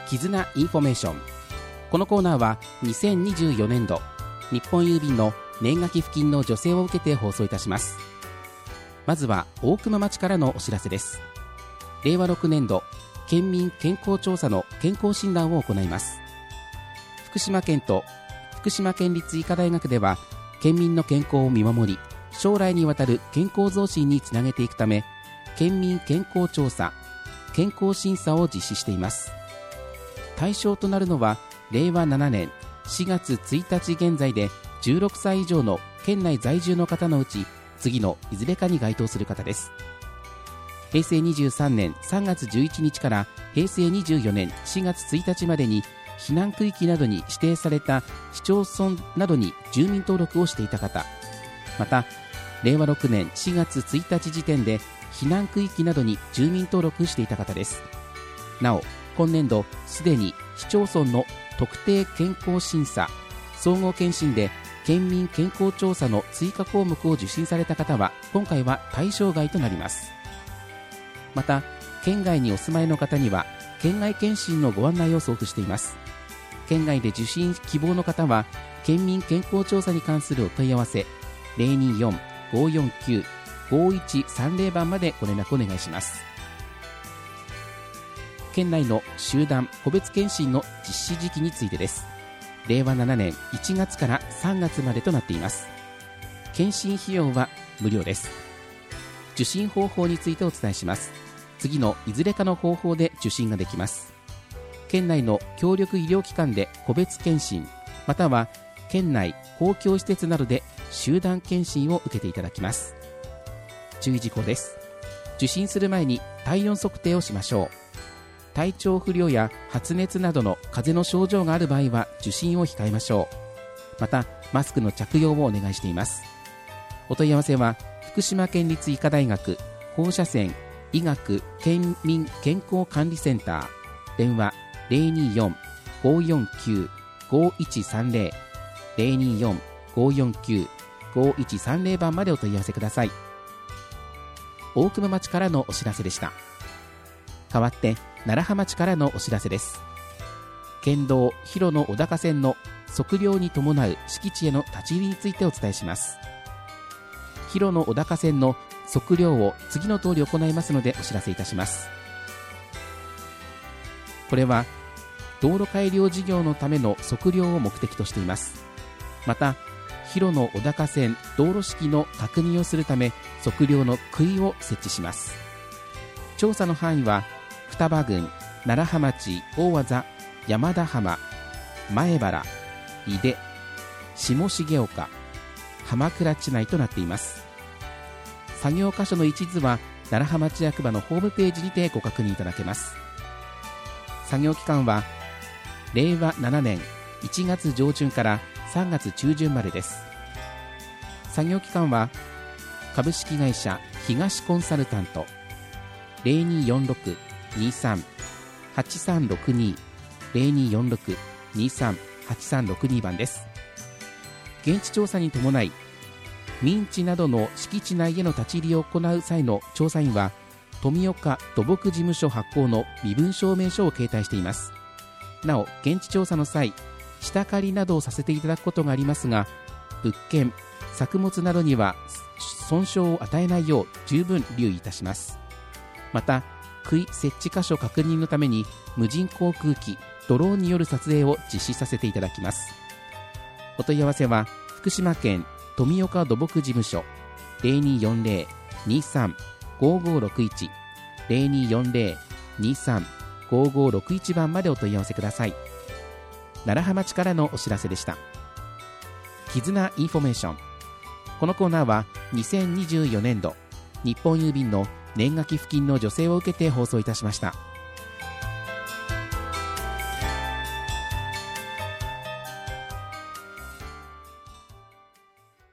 絆インフォメーション。このコーナーは2024年度日本郵便の年賀寄付金の助成を受けて放送いたします。まずは大熊町からのお知らせです。令和6年度県民健康調査の健康診断を行います。福島県と福島県立医科大学では県民の健康を見守り、将来にわたる健康増進につなげていくため、県民健康調査健康審査を実施しています。対象となるのは令和7年4月1日現在で16歳以上の県内在住の方のうち次のいずれかに該当する方です。平成23年3月11日から平成24年4月1日までに避難区域などに指定された市町村などに住民登録をしていた方、また令和6年4月1日時点で避難区域などに住民登録していた方です。なお今年度すでに市町村の特定健康審査総合検診で県民健康調査の追加項目を受診された方は今回は対象外となります。また県外にお住まいの方には県外検診のご案内を送付しています。県外で受診希望の方は県民健康調査に関するお問い合わせ 024-549-5130 番までご連絡お願いします。県内の集団個別検診の実施時期についてです。令和7年1月から3月までとなっています。検診費用は無料です。受診方法についてお伝えします。次のいずれかの方法で受診ができます。県内の協力医療機関で個別検診、または県内公共施設などで集団検診を受けていただきます。注意事項です。受診する前に体温測定をしましょう。体調不良や発熱などの風邪の症状がある場合は受診を控えましょう。またマスクの着用をお願いしています。お問い合わせは福島県立医科大学放射線医学県民健康管理センター、電話 024-549-5130 024-549-5130 番までお問い合わせください。大熊町からのお知らせでした。代わって楢葉町からのお知らせです。県道広野小高線の測量に伴う敷地への立ち入りについてお伝えします。広野小高線の測量を次の通り行いますのでお知らせいたします。これは道路改良事業のための測量を目的としています。また広野小高線道路式の確認をするため測量の杭を設置します。調査の範囲は双葉郡、楢葉町、大字、山田浜、前原、井手、下重岡、浜倉地内となっています。作業箇所の一図は楢葉町役場のホームページにてご確認いただけます。作業期間は令和7年1月上旬から3月中旬までです。作業期間は株式会社東コンサルタント 0246-23-8362 0246-23-8362 番です。現地調査に伴い民地などの敷地内への立ち入りを行う際の調査員は富岡土木事務所発行の身分証明書を携帯しています。なお現地調査の際下借りなどをさせていただくことがありますが、物件作物などには損傷を与えないよう十分留意いたします。また杭設置箇所確認のために無人航空機ドローンによる撮影を実施させていただきます。お問い合わせは福島県富岡土木事務所 0240-23-5561 0240-23-5561 番までお問い合わせください。楢葉町からのお知らせでした。絆インフォメーション。このコーナーは2024年度日本郵便の年賀寄付金の助成を受けて放送いたしました。